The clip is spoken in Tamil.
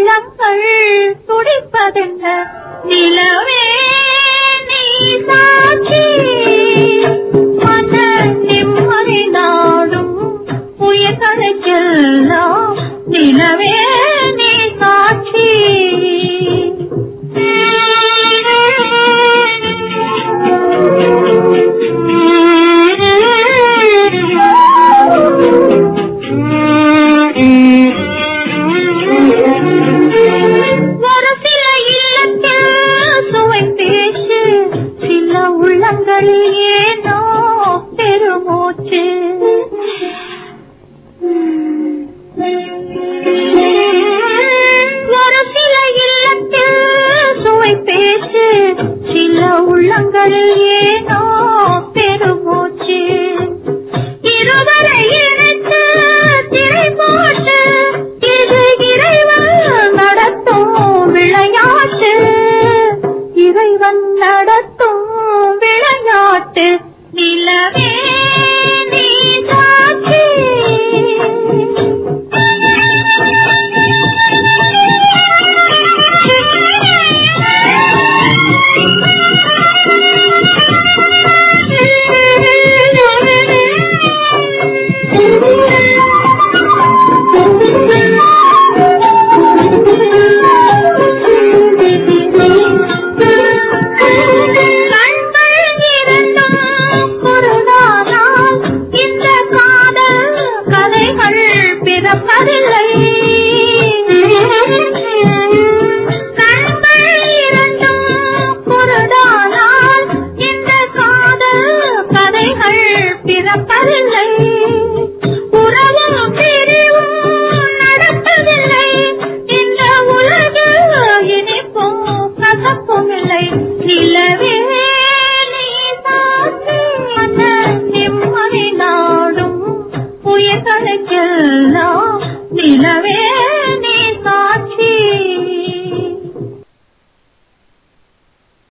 உள்ளங்கள் துடிப்பதென்ன நிலவே நீ சாட்சி மன நிம்மதி நாடும் உயர்கலைக்கெல்லாம் நிலவே நீ சாட்சி ஒரு சில இல்லத்தில் சுவை பேசு சில உள்ளங்களில் ஏனோ பெருமூச்சு ஒரு சில இல்லத்தில் சுவை பேசு சில உள்ளங்களில் ஏனோ பெருமூச்சு இருவரை இணைத்து திரை போட்டு இது இறைவன் நடத்தும் விளையாட்டு இறைவன் நடத்தும் விளையாட்டு நிலவே நீ சாட்சி பிறப்பதில்லை